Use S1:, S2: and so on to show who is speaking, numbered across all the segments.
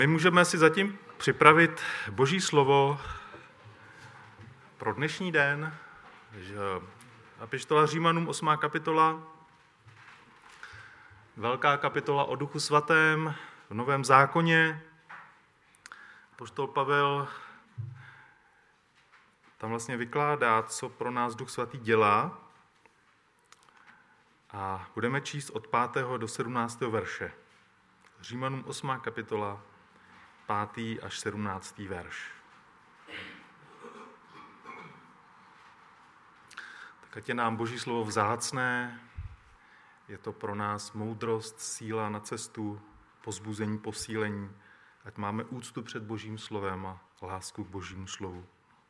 S1: My můžeme si zatím připravit Boží slovo pro dnešní den. Epištola Římanům 8. kapitola, velká kapitola o Duchu svatém v Novém zákoně. Apoštol Pavel tam vlastně vykládá, co pro nás Duch svatý dělá. A budeme číst od 5. do 17. verše. Římanům 8. kapitola, 5. až 17. verš. Tak ať je nám Boží slovo vzácné, je to pro nás moudrost, síla na cestu, povzbuzení, posílení, ať máme úctu před Božím slovem a lásku k Božímu slovu.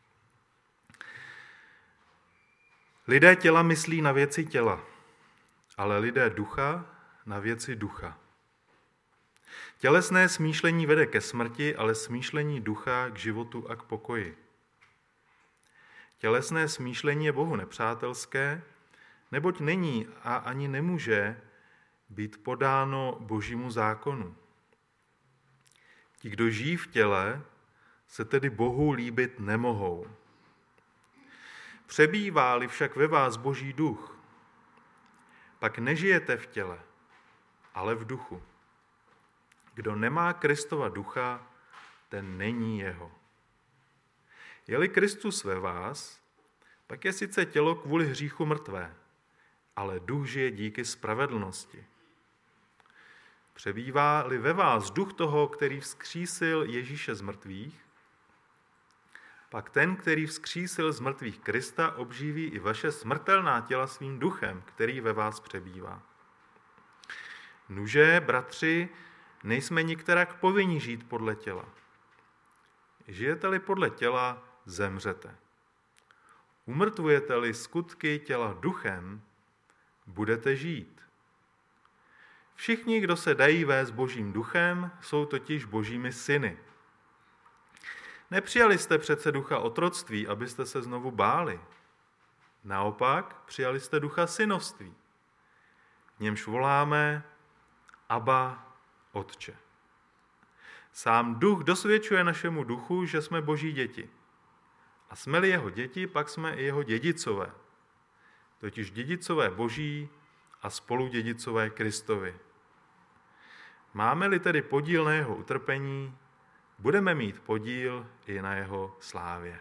S1: Lidé těla myslí na věci těla, ale lidé ducha na věci ducha. Tělesné smýšlení vede ke smrti, ale smýšlení ducha k životu a k pokoji. Tělesné smýšlení je Bohu nepřátelské, neboť není a ani nemůže být podáno Božímu zákonu. Ti, kdo žijí v těle, se tedy Bohu líbit nemohou. Přebývá-li však ve vás Boží duch, pak nežijete v těle, ale v duchu. Kdo nemá Kristova ducha, ten není jeho. Je-li Kristus ve vás, pak je sice tělo kvůli hříchu mrtvé, ale duch žije díky spravedlnosti. Přebývá-li ve vás duch toho, který vzkřísil Ježíše z mrtvých, pak ten, který vzkřísil z mrtvých Krista, obživí i vaše smrtelná těla svým duchem, který ve vás přebývá. Nuže, bratři, nejsme nikterak povinni žít podle těla. Žijete-li podle těla, zemřete. Umrtvujete-li skutky těla duchem, budete žít. Všichni, kdo se dají vést Božím duchem, jsou totiž Božími syny. Nepřijali jste přece ducha otroctví, abyste se znovu báli. Naopak, přijali jste ducha synovství. V němž voláme Abba, Otče. Sám duch dosvědčuje našemu duchu, že jsme Boží děti. A jsme-li jeho děti, pak jsme i jeho dědicové. Totiž dědicové Boží a spoludědicové Kristovi. Máme-li tedy podíl na jeho utrpení, budeme mít podíl i na jeho slávě.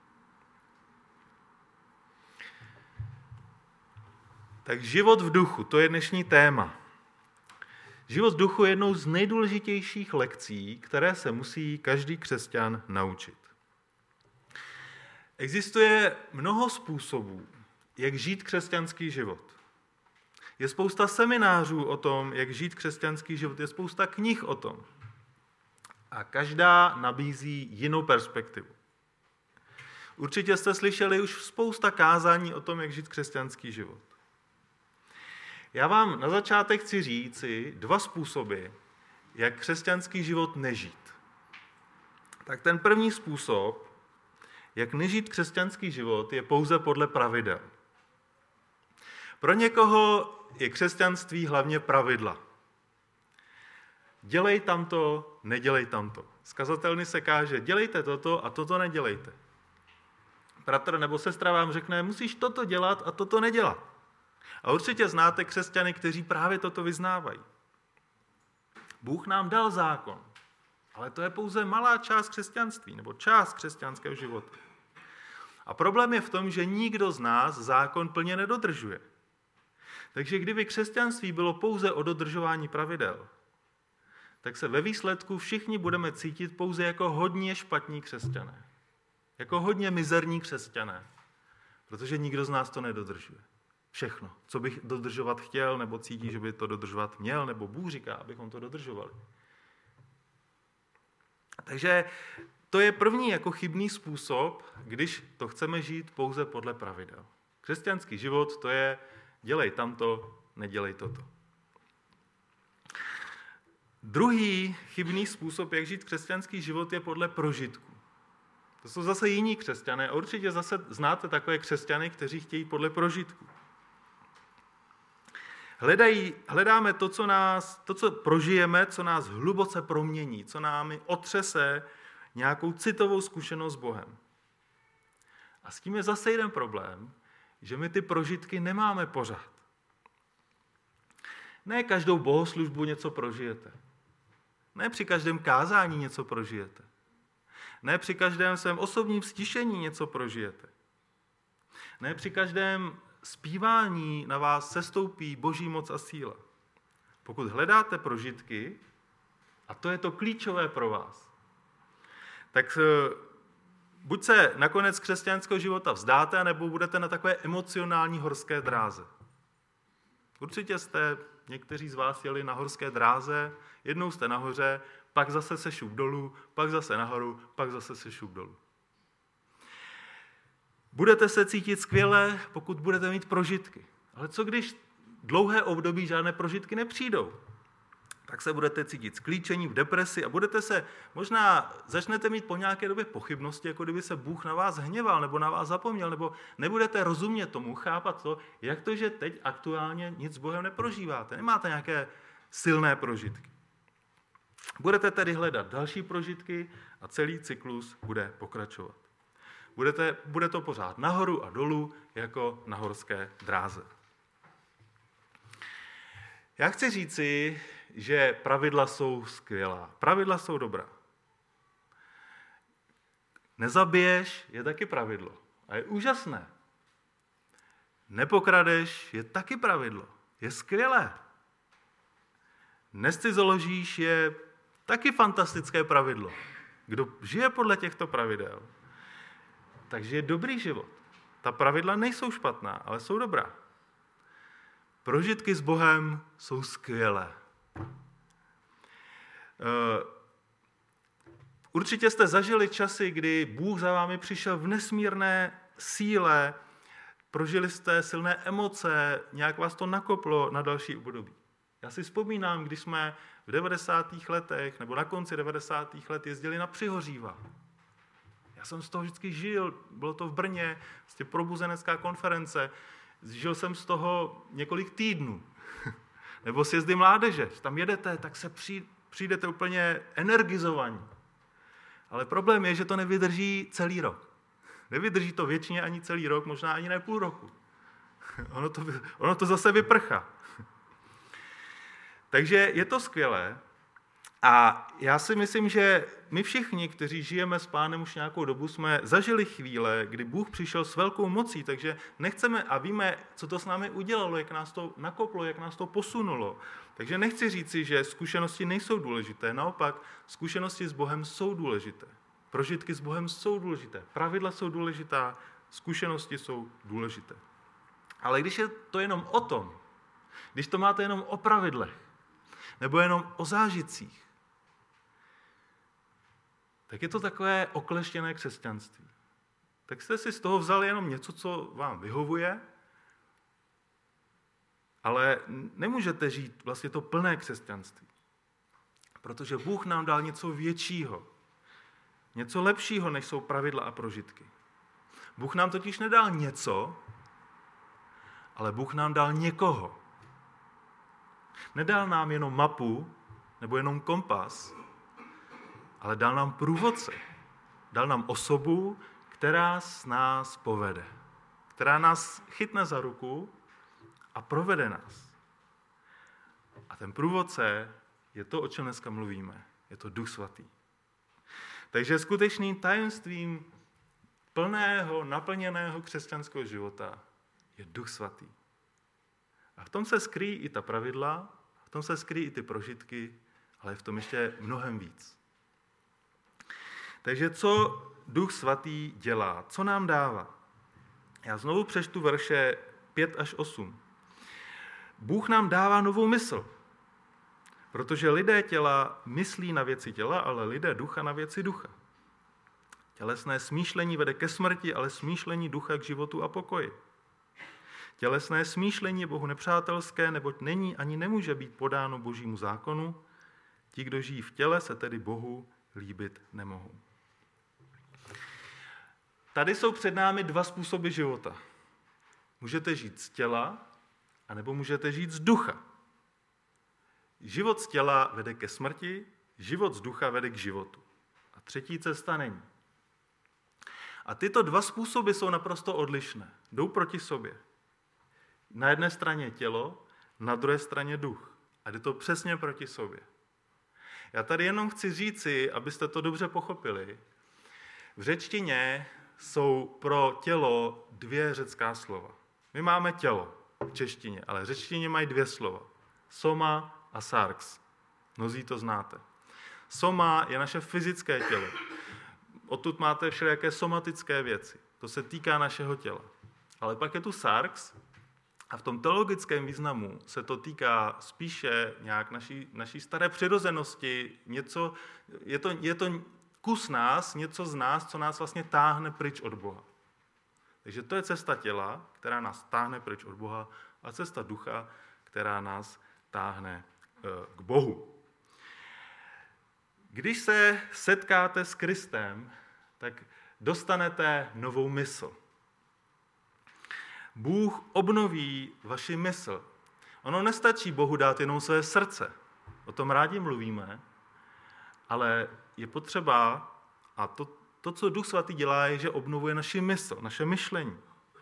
S1: Tak život v duchu, to je dnešní téma. Život v duchu je jednou z nejdůležitějších lekcí, které se musí každý křesťan naučit. Existuje mnoho způsobů, jak žít křesťanský život. Je spousta seminářů o tom, jak žít křesťanský život, je spousta knih o tom. A každá nabízí jinou perspektivu. Určitě jste slyšeli už spousta kázání o tom, jak žít křesťanský život. Já vám na začátek chci říci 2 způsoby, jak křesťanský život nežít. Tak ten první způsob, jak nežít křesťanský život, je pouze podle pravidel. Pro někoho je křesťanství hlavně pravidla. Dělej tamto, nedělej tamto. Z kazatelny se káže, dělejte toto a toto nedělejte. Bratr nebo sestra vám řekne, musíš toto dělat a toto nedělat. A určitě znáte křesťany, kteří právě toto vyznávají. Bůh nám dal zákon, ale to je pouze malá část křesťanství, nebo část křesťanského života. A problém je v tom, že nikdo z nás zákon plně nedodržuje. Takže kdyby křesťanství bylo pouze o dodržování pravidel, tak se ve výsledku všichni budeme cítit pouze jako hodně špatní křesťané. Jako hodně mizerní křesťané, protože nikdo z nás to nedodržuje. Všechno, co bych dodržovat chtěl, nebo cítí, že by to dodržovat měl, nebo Bůh říká, abychom to dodržovali. Takže to je první jako chybný způsob, když to chceme žít pouze podle pravidel. Křesťanský život to je dělej tamto, nedělej toto. Druhý chybný způsob, jak žít křesťanský život, je podle prožitku. To jsou zase jiní křesťané. A určitě zase znáte takové křesťany, kteří chtějí podle prožitku. Hledáme to, co prožijeme, co nás hluboce promění, co námi otřese nějakou citovou zkušenost s Bohem. A s tím je zase jeden problém, že my ty prožitky nemáme pořád. Ne každou bohoslužbu něco prožijete. Ne při každém kázání něco prožijete. Ne při každém svém osobním stišení něco prožijete. Ne při každém zpívání na vás sestoupí Boží moc a síla. Pokud hledáte prožitky, a to je to klíčové pro vás, tak buď se nakonec křesťanského života vzdáte, nebo budete na takové emocionální horské dráze. Určitě jste, někteří z vás jeli na horské dráze, jednou jste nahoře, pak zase se šup dolů, pak zase nahoru, pak zase se šup dolů. Budete se cítit skvěle, pokud budete mít prožitky. Ale co když dlouhé období žádné prožitky nepřijdou? Tak se budete cítit sklíčení, v depresi a možná začnete mít po nějaké době pochybnosti, jako kdyby se Bůh na vás hněval nebo na vás zapomněl, nebo nebudete rozumět tomu, chápat to, jak to, že teď aktuálně nic s Bohem neprožíváte, nemáte nějaké silné prožitky. Budete tedy hledat další prožitky a celý cyklus bude pokračovat. Bude to pořád nahoru a dolů, jako na horské dráze. Já chci říci, že pravidla jsou skvělá. Pravidla jsou dobrá. Nezabiješ je taky pravidlo. A je úžasné. Nepokradeš je taky pravidlo. Je skvělé. Nescizoložíš je taky fantastické pravidlo. Kdo žije podle těchto pravidel, takže je dobrý život. Ta pravidla nejsou špatná, ale jsou dobrá. Prožitky s Bohem jsou skvělé. Určitě jste zažili časy, kdy Bůh za vámi přišel v nesmírné síle, prožili jste silné emoce, nějak vás to nakoplo na další období. Já si vzpomínám, když jsme v 90. letech nebo na konci 90. let jezdili na Přihoříva. Já jsem z toho vždycky žil, bylo to v Brně, probuzenecká konference, žil jsem z toho několik týdnů. Nebo sjezdy mládeže, tam jedete, tak se přijdete úplně energizovaní. Ale problém je, že to nevydrží celý rok. Nevydrží to věčně ani celý rok, možná ani ne půl roku. Ono to zase vyprchá. Takže je to skvělé a já si myslím, že my všichni, kteří žijeme s Pánem už nějakou dobu, jsme zažili chvíle, kdy Bůh přišel s velkou mocí, takže nechceme a víme, co to s námi udělalo, jak nás to nakoplo, jak nás to posunulo. Takže nechci říci, že zkušenosti nejsou důležité, naopak zkušenosti s Bohem jsou důležité. Prožitky s Bohem jsou důležité, pravidla jsou důležitá, zkušenosti jsou důležité. Ale když je to jenom o tom, když to máte jenom o pravidlech, nebo jenom o zážitcích, tak je to takové okleštěné křesťanství. Tak jste si z toho vzali jenom něco, co vám vyhovuje, ale nemůžete žít vlastně to plné křesťanství. Protože Bůh nám dal něco většího, něco lepšího, než jsou pravidla a prožitky. Bůh nám totiž nedal něco, ale Bůh nám dal někoho. Nedal nám jenom mapu nebo jenom kompas, ale dal nám průvodce. Dal nám osobu, která s nás povede. Která nás chytne za ruku a provede nás. A ten průvodce je to, o čem dneska mluvíme. Je to Duch Svatý. Takže skutečným tajemstvím plného, naplněného křesťanského života je Duch Svatý. A v tom se skryjí i ta pravidla, v tom se skryjí i ty prožitky, ale v tom ještě mnohem víc. Takže co Duch Svatý dělá? Co nám dává? Já znovu přečtu verše 5 až 8. Bůh nám dává novou mysl, protože lidé těla myslí na věci těla, ale lidé ducha na věci ducha. Tělesné smýšlení vede ke smrti, ale smýšlení ducha k životu a pokoji. Tělesné smýšlení je Bohu nepřátelské, neboť není ani nemůže být podáno Božímu zákonu. Ti, kdo žijí v těle, se tedy Bohu líbit nemohou. Tady jsou před námi dva způsoby života. Můžete žít z těla, anebo můžete žít z ducha. Život z těla vede ke smrti, život z ducha vede k životu. A třetí cesta není. A tyto dva způsoby jsou naprosto odlišné. Jdou proti sobě. Na jedné straně tělo, na druhé straně duch. A jde to přesně proti sobě. Já tady jenom chci říci, abyste to dobře pochopili. V řečtině jsou pro tělo dvě řecká slova. My máme tělo v češtině, ale v řečtině mají dvě slova. Soma a sarx. Mnozí to znáte. Soma je naše fyzické tělo. Odtud máte všelijaké somatické věci. To se týká našeho těla. Ale pak je tu sarx a v tom teologickém významu se to týká spíše nějak naší staré přirozenosti. Je to kus nás, něco z nás, co nás vlastně táhne pryč od Boha. Takže to je cesta těla, která nás táhne pryč od Boha, a cesta ducha, která nás táhne k Bohu. Když se setkáte s Kristem, tak dostanete novou mysl. Bůh obnoví vaši mysl. Ono nestačí Bohu dát jenom své srdce. O tom rádi mluvíme, ale je potřeba, a to, co Duch Svatý dělá, je, že obnovuje naši mysl, naše myšlení.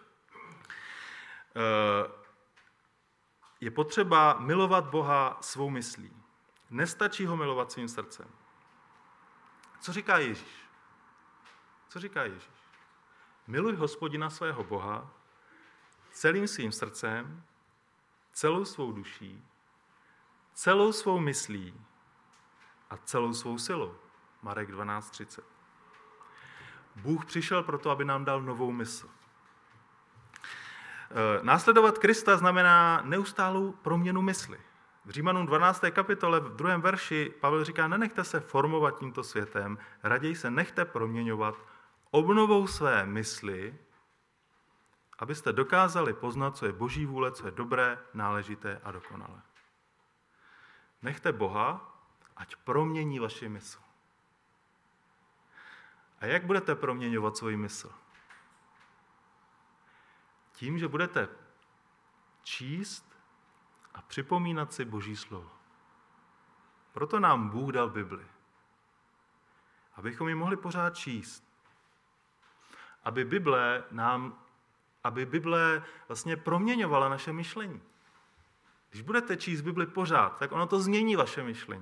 S1: Je potřeba milovat Boha svou myslí. Nestačí ho milovat svým srdcem. Co říká Ježíš? Co říká Ježíš? Miluj Hospodina svého Boha celým svým srdcem, celou svou duší, celou svou myslí a celou svou silou. Marek 12:30. Bůh přišel proto, aby nám dal novou mysl. Následovat Krista znamená neustálou proměnu mysli. V Římanům 12. kapitole v 2. verši Pavel říká, nenechte se formovat tímto světem, raději se nechte proměňovat obnovou své mysli, abyste dokázali poznat, co je Boží vůle, co je dobré, náležité a dokonalé. Nechte Boha, ať promění vaši mysl. A jak budete proměňovat svou mysl? Tím, že budete číst a připomínat si Boží slovo. Proto nám Bůh dal Bibli. Abychom ji mohli pořád číst. Aby Bible vlastně proměňovala naše myšlení. Když budete číst Bibli pořád, tak ono to změní vaše myšlení.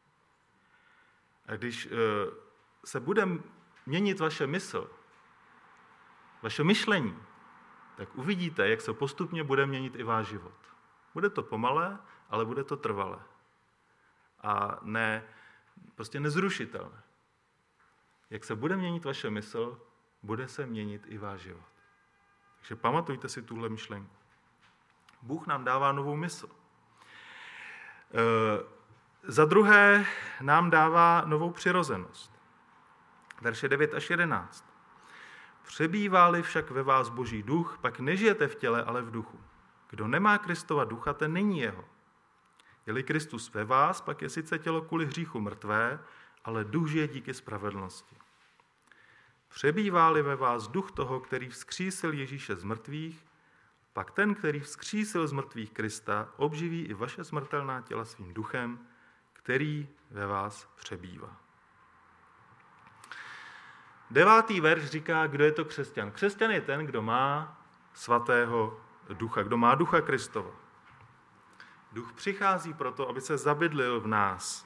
S1: A když se bude měnit vaše mysl, vaše myšlení, tak uvidíte, jak se postupně bude měnit i váš život. Bude to pomalé, ale bude to trvalé. A prostě nezrušitelné. Jak se bude měnit vaše mysl, bude se měnit i váš život. Takže pamatujte si tuhle myšlenku. Bůh nám dává novou mysl. Za druhé nám dává novou přirozenost. Verše 9 až 11. Přebývá-li však ve vás Boží duch, pak nežijete v těle, ale v duchu. Kdo nemá Kristova ducha, ten není jeho. Je-li Kristus ve vás, pak je sice tělo kvůli hříchu mrtvé, ale duch žije díky spravedlnosti. Přebývá-li ve vás duch toho, který vzkřísil Ježíše z mrtvých, pak ten, který vzkřísil z mrtvých Krista, obživí i vaše smrtelná těla svým duchem, který ve vás přebývá. 9. verš říká, kdo je to křesťan. Křesťan je ten, kdo má svatého ducha, kdo má ducha Kristova. Duch přichází proto, aby se zabydlil v nás.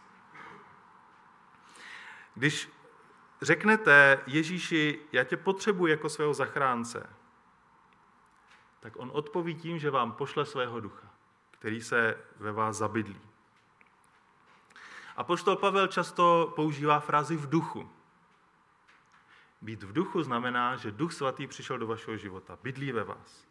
S1: Když řeknete Ježíši, já tě potřebuji jako svého zachránce, tak on odpoví tím, že vám pošle svého ducha, který se ve vás zabydlí. Apoštol Pavel často používá frázi v duchu. Být v duchu znamená, že Duch Svatý přišel do vašeho života, bydlí ve vás.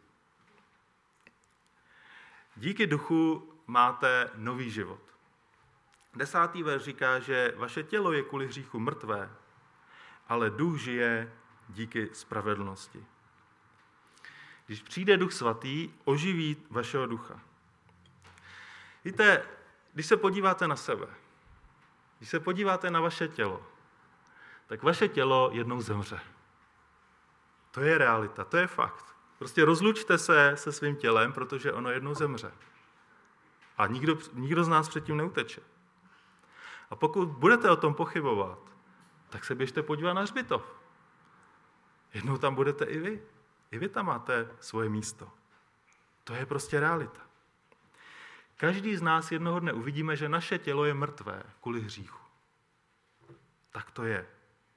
S1: Díky duchu máte nový život. 10. verš říká, že vaše tělo je kvůli hříchu mrtvé, ale duch žije díky spravedlnosti. Když přijde Duch Svatý, oživí vašeho ducha. Víte, když se podíváte na sebe, když se podíváte na vaše tělo, tak vaše tělo jednou zemře. To je realita, to je fakt. Prostě rozlučte se se svým tělem, protože ono jednou zemře. A nikdo z nás předtím neuteče. A pokud budete o tom pochybovat, tak se běžte podívat na hřbitov. Jednou tam budete i vy. I vy tam máte svoje místo. To je prostě realita. Každý z nás jednoho dne uvidíme, že naše tělo je mrtvé kvůli hříchu. Tak to je.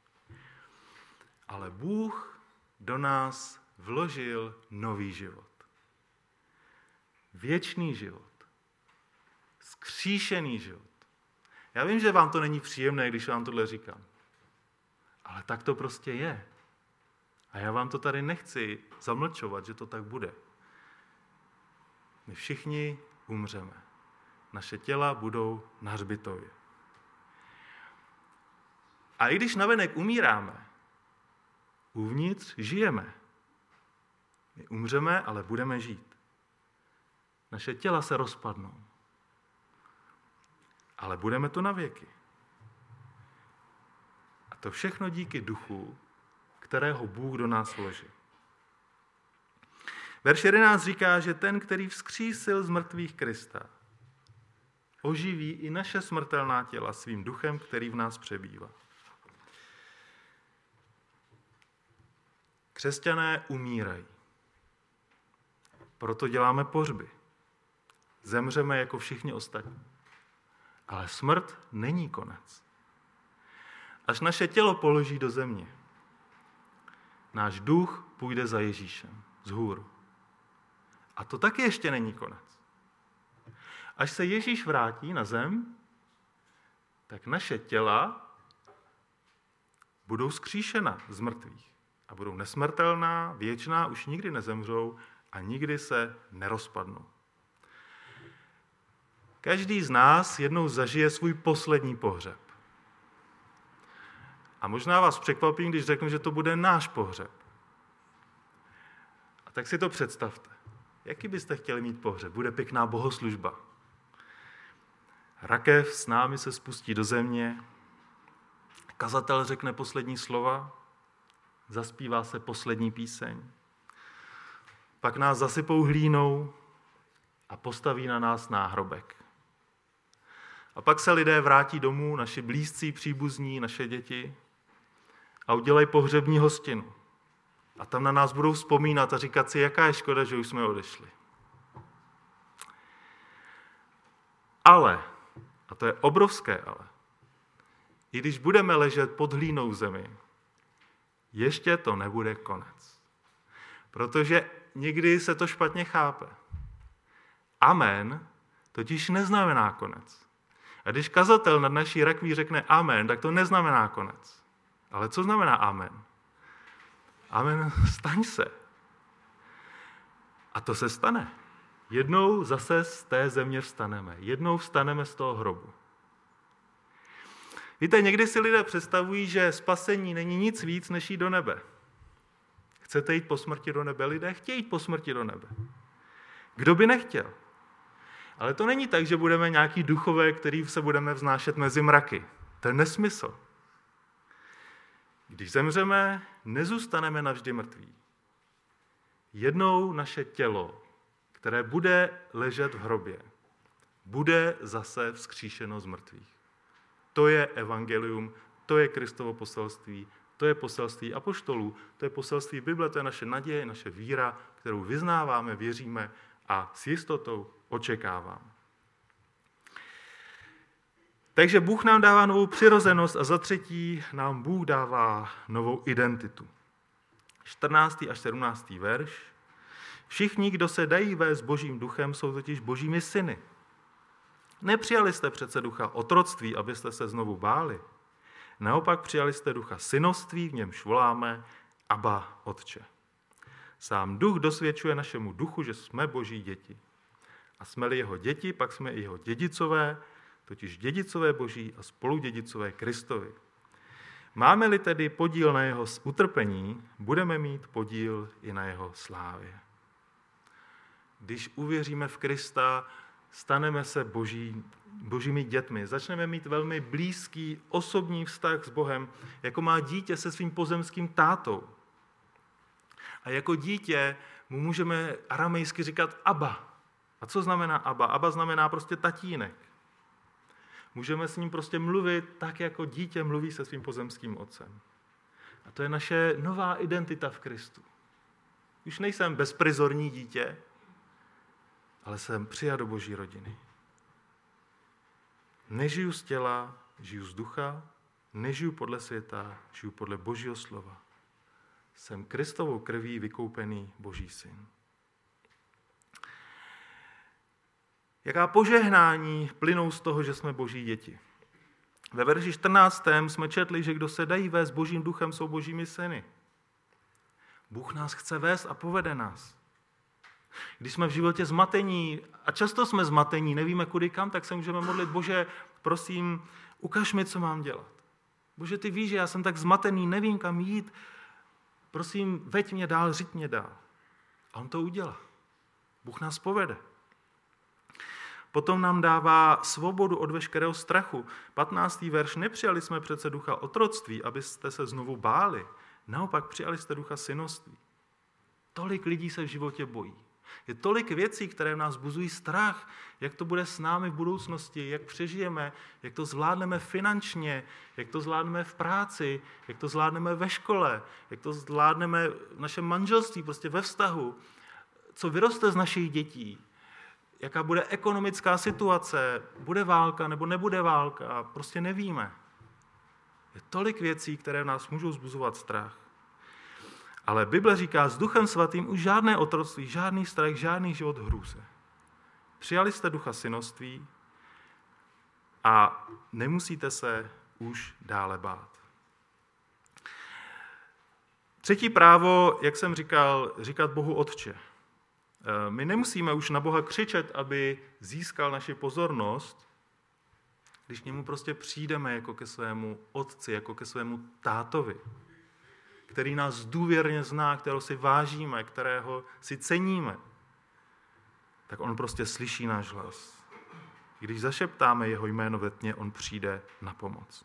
S1: Ale Bůh do nás vložil nový život. Věčný život. Vzkříšený život. Já vím, že vám to není příjemné, když vám tohle říkám. Ale tak to prostě je. A já vám to tady nechci zamlčovat, že to tak bude. My všichni umřeme. Naše těla budou na hřbitově. A i když navenek umíráme, uvnitř žijeme. My umřeme, ale budeme žít. Naše těla se rozpadnou. Ale budeme tu na věky. A to všechno díky duchu, kterého Bůh do nás vložil. Verš 11 říká, že ten, který vzkřísil z mrtvých Krista, oživí i naše smrtelná těla svým duchem, který v nás přebývá. Křesťané umírají. Proto děláme pohřby. Zemřeme jako všichni ostatní. Ale smrt není konec. Až naše tělo položí do země, náš duch půjde za Ježíšem vzhůru. A to taky ještě není konec. Až se Ježíš vrátí na zem, tak naše těla budou vzkříšena z mrtvých. A budou nesmrtelná, věčná, už nikdy nezemřou a nikdy se nerozpadnou. Každý z nás jednou zažije svůj poslední pohřeb. A možná vás překvapím, když řeknu, že to bude náš pohřeb. A tak si to představte. Jaký byste chtěli mít pohřeb? Bude pěkná bohoslužba. Rakev s námi se spustí do země, kazatel řekne poslední slova, zaspívá se poslední píseň, pak nás zasypou hlínou a postaví na nás náhrobek. A pak se lidé vrátí domů, naši blízcí, příbuzní, naše děti a udělají pohřební hostinu. A tam na nás budou vzpomínat a říkat si, jaká je škoda, že už jsme odešli. Ale, a to je obrovské ale, i když budeme ležet pod hlínou v zemi, ještě to nebude konec. Protože někdy se to špatně chápe. Amen totiž neznamená konec. A když kazatel nad naší rakví řekne amen, tak to neznamená konec. Ale co znamená amen? Amen, staň se. A to se stane. Jednou zase z té země vstaneme. Jednou vstaneme z toho hrobu. Víte, někdy si lidé představují, že spasení není nic víc, než jít do nebe. Chcete jít po smrti do nebe? Lidé chtějí jít po smrti do nebe. Kdo by nechtěl? Ale to není tak, že budeme nějaký duchové, který se budeme vznášet mezi mraky. To je nesmysl. Když zemřeme, nezůstaneme navždy mrtví. Jednou naše tělo, které bude ležet v hrobě, bude zase vzkříšeno z mrtvých. To je evangelium, to je Kristovo poselství, to je poselství apoštolů, to je poselství Bible, to je naše naděje, naše víra, kterou vyznáváme, věříme a s jistotou očekáváme. Takže Bůh nám dává novou přirozenost a za třetí nám Bůh dává novou identitu. 14. až 17. verš. Všichni, kdo se dají vést Božím duchem, jsou totiž Božími syny. Nepřijali jste přece ducha otroctví, abyste se znovu báli. Naopak přijali jste ducha synoství, v němž voláme Abba, Otče. Sám duch dosvědčuje našemu duchu, že jsme Boží děti. A jsme-li jeho děti, pak jsme i jeho dědicové, totiž dědicové Boží a spoludědicové Kristovi. Máme-li tedy podíl na jeho utrpení, budeme mít podíl i na jeho slávě. Když uvěříme v Krista, staneme se božími dětmi. Začneme mít velmi blízký osobní vztah s Bohem, jako má dítě se svým pozemským tátou. A jako dítě mu můžeme aramejsky říkat Abba. A co znamená Abba? Abba znamená prostě tatínek. Můžeme s ním prostě mluvit tak, jako dítě mluví se svým pozemským otcem. A to je naše nová identita v Kristu. Už nejsem bezprizorní dítě, ale jsem přijat do Boží rodiny. Nežiju z těla, žiju z ducha, nežiju podle světa, žiju podle Božího slova. Jsem Kristovou krví vykoupený Boží syn. Jaká požehnání plynou z toho, že jsme Boží děti? Ve verši 14. jsme četli, že kdo se dají vést Božím duchem, jsou Božími syny. Bůh nás chce vést a povede nás. Když jsme v životě zmatení, a často jsme zmatení, nevíme kudy kam, tak se můžeme modlit, Bože, prosím, ukaž mi, co mám dělat. Bože, ty víš, že já jsem tak zmatený, nevím, kam jít, prosím, veď mě dál, řiď mě dál. A on to udělá. Bůh nás povede. Potom nám dává svobodu od veškerého strachu. 15. verš, nepřijali jsme přece ducha otroctví, abyste se znovu báli. Naopak přijali jste ducha synoství. Tolik lidí se v životě bojí. Je tolik věcí, které v nás buzují strach, jak to bude s námi v budoucnosti, jak přežijeme, jak to zvládneme finančně, jak to zvládneme v práci, jak to zvládneme ve škole, jak to zvládneme v našem manželství, prostě ve vztahu, co vyroste z našich dětí, jaká bude ekonomická situace, bude válka nebo nebude válka, prostě nevíme. Je tolik věcí, které v nás můžou vzbuzovat strach. Ale Bible říká, s Duchem Svatým už žádné otroctví, žádný strach, žádný život hrůze. Přijali jste ducha synoství a nemusíte se už dále bát. Třetí právo, jak jsem říkal, říkat Bohu Otče. My nemusíme už na Boha křičet, aby získal naši pozornost, když k němu prostě přijdeme jako ke svému otci, jako ke svému tátovi, který nás důvěrně zná, kterého si vážíme, kterého si ceníme, tak on prostě slyší náš hlas. Když zašeptáme jeho jméno ve tmě, on přijde na pomoc.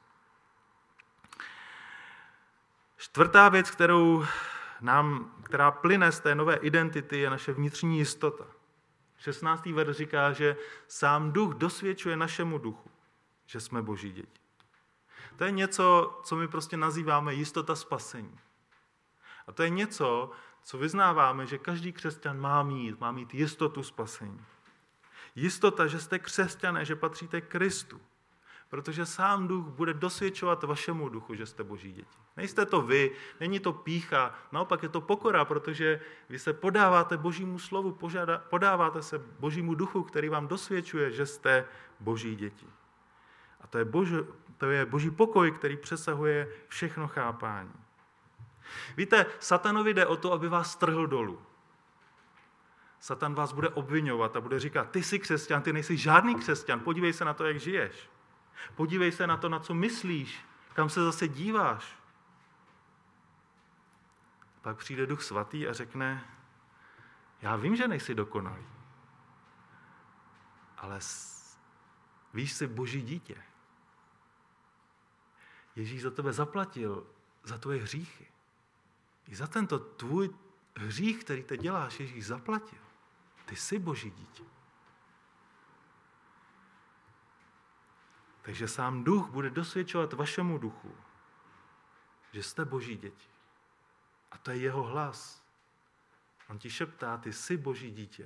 S1: Čtvrtá věc, která plyne z té nové identity, je naše vnitřní jistota. 16. verš říká, že sám duch dosvědčuje našemu duchu, že jsme Boží děti. To je něco, co my prostě nazýváme jistota spasení. A to je něco, co vyznáváme, že každý křesťan má mít jistotu spasení. Jistota, že jste křesťané, že patříte Kristu. Protože sám duch bude dosvědčovat vašemu duchu, že jste Boží děti. Nejste to vy, není to pýcha, naopak je to pokora, protože vy se podáváte Božímu slovu, podáváte se Božímu duchu, který vám dosvědčuje, že jste Boží děti. A to je Boží pokoj, který přesahuje všechno chápání. Víte, satanovi jde o to, aby vás strhl dolů. Satan vás bude obviňovat a bude říkat, ty jsi křesťan, ty nejsi žádný křesťan, podívej se na to, jak žiješ. Podívej se na to, na co myslíš, kam se zase díváš. Pak přijde Duch Svatý a řekne, já vím, že nejsi dokonalý, ale víš, jsi Boží dítě. Ježíš za tebe zaplatil, za tvoje hříchy. I za tento tvůj hřích, který ty děláš, Ježíš zaplatil. Ty jsi Boží dítě. Takže sám duch bude dosvědčovat vašemu duchu, že jste Boží děti. A to je jeho hlas. On ti šeptá, ty jsi Boží dítě.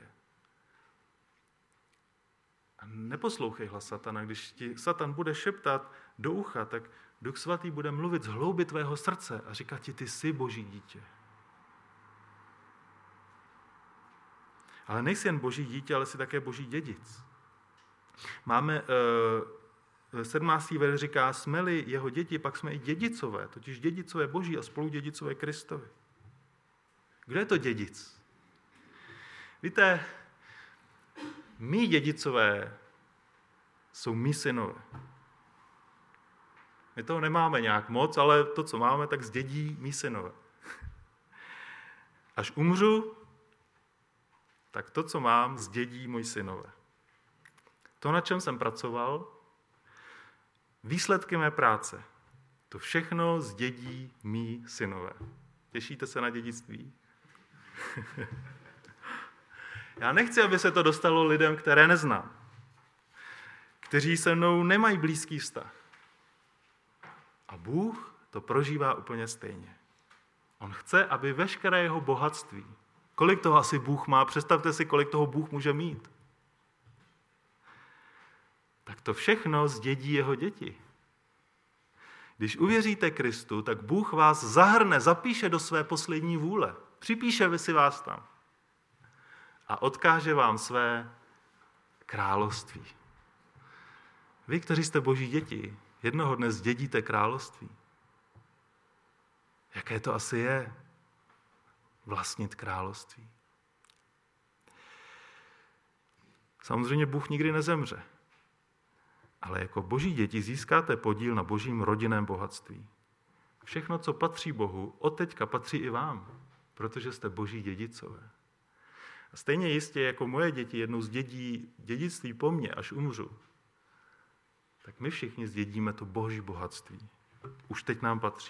S1: A neposlouchej hlas satana. Když ti satan bude šeptat do ucha, tak Duch Svatý bude mluvit z hloubi tvého srdce a říkat ti, ty jsi Boží dítě. Ale nejsi jen Boží dítě, ale jsi také Boží dědic. Máme 17. verš říká, jsme-li jeho děti, pak jsme i dědicové, totiž dědicové Boží a spoludědicové Kristovi. Kdo je to dědic? Víte, mí dědicové jsou mí synové. My toho nemáme nějak moc, ale to, co máme, tak zdědí mí synové. Až umřu, tak to, co mám, zdědí moji synové. To, na čem jsem pracoval, výsledky mé práce, to všechno zdědí mí synové. Těšíte se na dědictví? Já nechci, aby se to dostalo lidem, které neznám, kteří se mnou nemají blízký vztah. A Bůh to prožívá úplně stejně. On chce, aby veškeré jeho bohatství, kolik toho asi Bůh má, představte si, kolik toho Bůh může mít, tak to všechno zdědí jeho děti. Když uvěříte Kristu, tak Bůh vás zahrne, zapíše do své poslední vůle. Připíše si vás tam. A odkáže vám své království. Vy, kteří jste Boží děti, jednoho dne zdědíte království. Jaké to asi je vlastnit království? Samozřejmě Bůh nikdy nezemře. Ale jako Boží děti získáte podíl na Božím rodinném bohatství. Všechno, co patří Bohu, odteďka patří i vám, protože jste Boží dědicové. A stejně jistě, jako moje děti jednou zdědí dědictví po mně, až umřu, tak my všichni zdědíme to Boží bohatství. Už teď nám patří.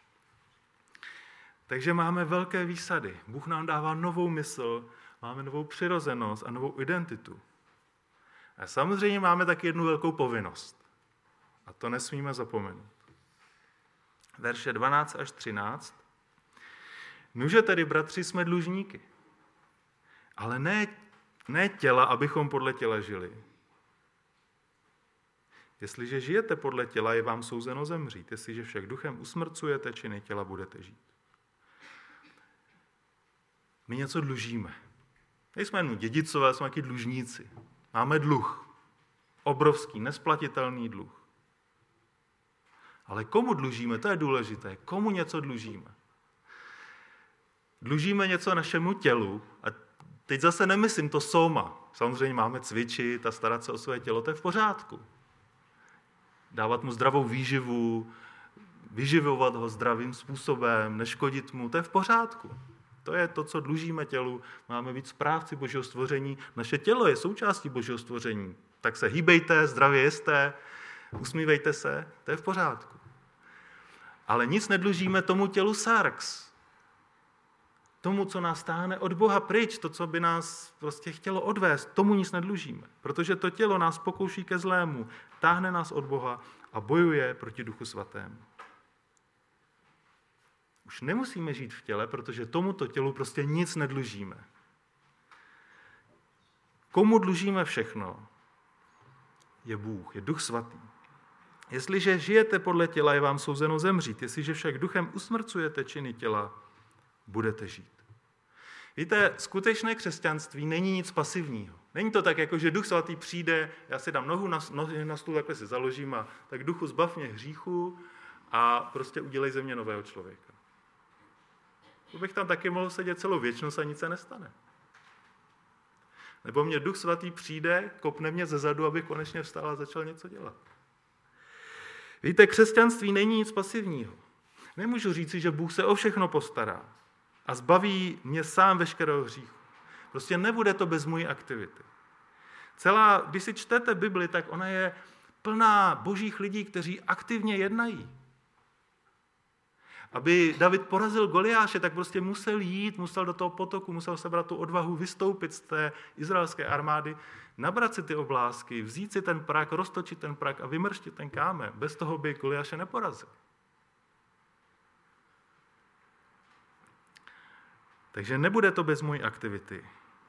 S1: Takže máme velké výsady. Bůh nám dává novou mysl, máme novou přirozenost a novou identitu. A samozřejmě máme taky jednu velkou povinnost. A to nesmíme zapomenout. Verše 12 až 13. Nuže tedy, bratři, jsme dlužníky. Ale ne těla, abychom podle těla žili. Jestliže žijete podle těla, je vám souzeno zemřít. Jestliže však duchem usmrcujete činy těla, budete žít. My něco dlužíme. Nejsme jen dědicové, jsme taky dlužníci. Máme dluh. Obrovský, nesplatitelný dluh. Ale komu dlužíme, to je důležité. Komu něco dlužíme? Dlužíme něco našemu tělu. A teď zase nemyslím to soma. Samozřejmě máme cvičit a starat se o své tělo, to je v pořádku. Dávat mu zdravou výživu, vyživovat ho zdravým způsobem, neškodit mu, to je v pořádku. To je to, co dlužíme tělu. Máme být správci Božího stvoření. Naše tělo je součástí Božího stvoření. Tak se hýbejte, zdravě jeste, usmívejte se, to je v pořádku. Ale nic nedlužíme tomu tělu sarx. Tomu, co nás táhne od Boha pryč, to, co by nás prostě chtělo odvést, tomu nic nedlužíme. Protože to tělo nás pokouší ke zlému, táhne nás od Boha a bojuje proti Duchu Svatému. Už nemusíme žít v těle, protože tomuto tělu prostě nic nedlužíme. Komu dlužíme všechno? Je Bůh, je Duch Svatý. Jestliže žijete podle těla, je vám souzeno zemřít. Jestliže však duchem usmrcujete činy těla, budete žít. Víte, skutečné křesťanství není nic pasivního. Není to tak, jako že Duch Svatý přijde, já si dám nohu na stůl, takhle si založím a tak Duchu zbav mě hříchu a prostě udělej ze mě nového člověka. To bych tam taky mohl sedět celou věčnost a nic se nestane. Nebo mě Duch Svatý přijde, kopne mě zezadu, abych konečně vstal a začal něco dělat. Víte, křesťanství není nic pasivního. Nemůžu říci, že Bůh se o všechno postará a zbaví mě sám veškerého hříchu. Prostě nebude to bez mojí aktivity. Když si čtete Bibli, tak ona je plná božích lidí, kteří aktivně jednají. Aby David porazil Goliáše, tak prostě musel jít, musel do toho potoku, musel sebrat tu odvahu, vystoupit z té izraelské armády, nabrat si ty oblásky, vzít si ten prak, roztočit ten prak a vymrštit ten kámen. Bez toho by Goliáše neporazil. Takže nebude to bez mojí aktivity.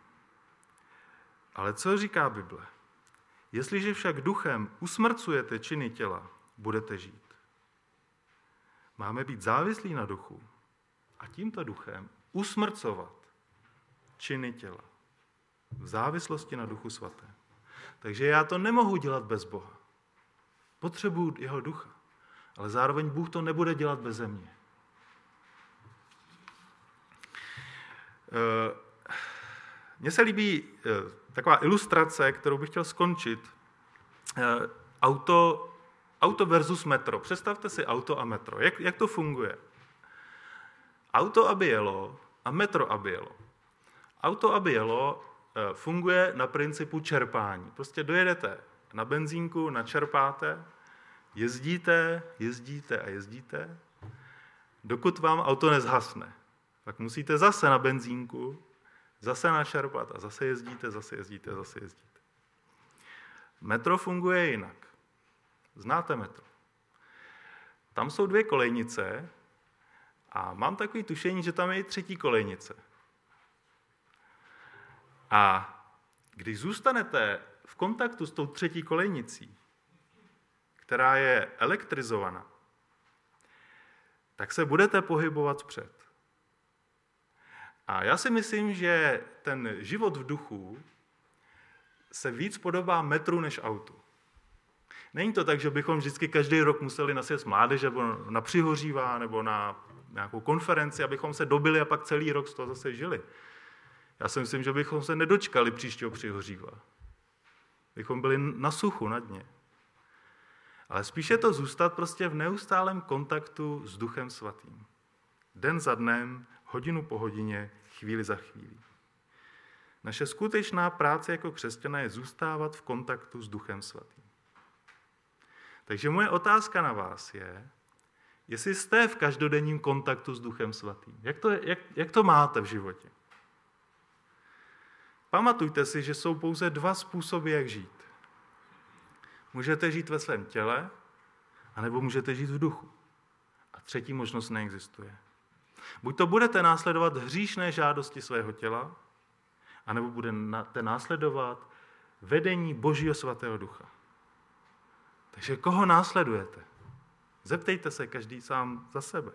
S1: Ale co říká Bible? Jestliže však duchem usmrcujete činy těla, budete žít. Máme být závislí na duchu a tímto duchem usmrcovat činy těla. V závislosti na Duchu Svatém. Takže já to nemohu dělat bez Boha. Potřebuji jeho ducha. Ale zároveň Bůh to nebude dělat beze mě. Mně se líbí taková ilustrace, kterou bych chtěl skončit. Auto versus metro. Představte si auto a metro. Jak to funguje? Auto, aby jelo, a metro, aby jelo. Auto, aby jelo, funguje na principu čerpání. Prostě dojedete na benzínku, načerpáte, jezdíte, dokud vám auto nezhasne. Pak musíte zase na benzínku, zase našarpat a zase jezdíte. Metro funguje jinak. Znáte metro. Tam jsou 2 kolejnice a mám takový tušení, že tam je i 3. kolejnice. A když zůstanete v kontaktu s tou 3. kolejnicí, která je elektrizovaná, tak se budete pohybovat vpřed. A já si myslím, že ten život v duchu se víc podobá metru než autu. Není to tak, že bychom vždycky každý rok museli na sjezd mládeže nebo na Přihořívá nebo na nějakou konferenci, abychom se dobili a pak celý rok z toho zase žili. Já si myslím, že bychom se nedočkali příštího Přihořívá. Bychom byli na suchu, na dně. Ale spíše to zůstat prostě v neustálém kontaktu s Duchem Svatým. Den za dnem, hodinu po hodině, chvíli za chvílí. Naše skutečná práce jako křesťana je zůstávat v kontaktu s Duchem Svatým. Takže moje otázka na vás je, jestli jste v každodenním kontaktu s Duchem Svatým. Jak to máte v životě? Pamatujte si, že jsou pouze 2 způsoby, jak žít. Můžete žít ve svém těle, anebo můžete žít v duchu. A 3. možnost neexistuje. Buď to budete následovat hříšné žádosti svého těla, anebo budete následovat vedení Božího svatého ducha. Takže koho následujete? Zeptejte se každý sám za sebe.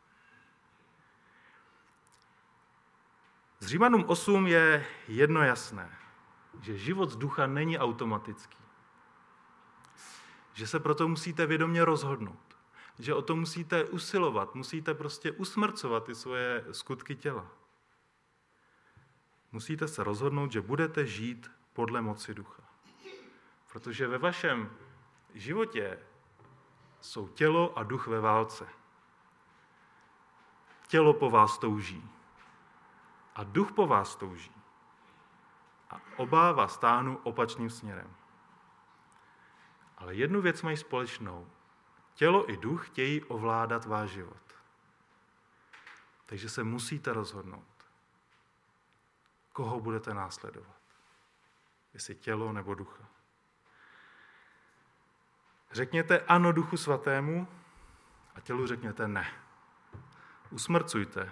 S1: Z Římanům 8 je jedno jasné, že život z ducha není automatický. Že se proto musíte vědomě rozhodnout. Že o to musíte usilovat, musíte prostě usmrcovat ty svoje skutky těla. Musíte se rozhodnout, že budete žít podle moci ducha. Protože ve vašem životě jsou tělo a duch ve válce. Tělo po vás touží a duch po vás touží. A oba vás táhnou opačným směrem. Ale jednu věc mají společnou. Tělo i duch chtějí ovládat váš život. Takže se musíte rozhodnout, koho budete následovat. Jestli tělo nebo ducha. Řekněte ano Duchu Svatému a tělu řekněte ne. Usmrcujte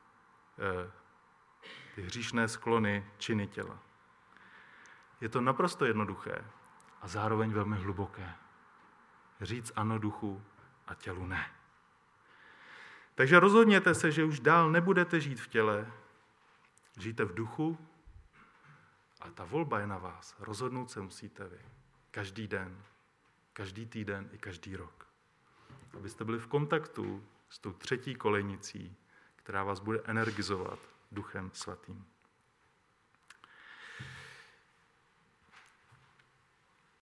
S1: ty hříšné sklony, činy těla. Je to naprosto jednoduché a zároveň velmi hluboké. Říct ano duchu a tělu ne. Takže rozhodněte se, že už dál nebudete žít v těle, žijte v duchu a ta volba je na vás. Rozhodnout se musíte vy. Každý den, každý týden i každý rok. Abyste byli v kontaktu s tou 3. kolejnicí, která vás bude energizovat Duchem Svatým.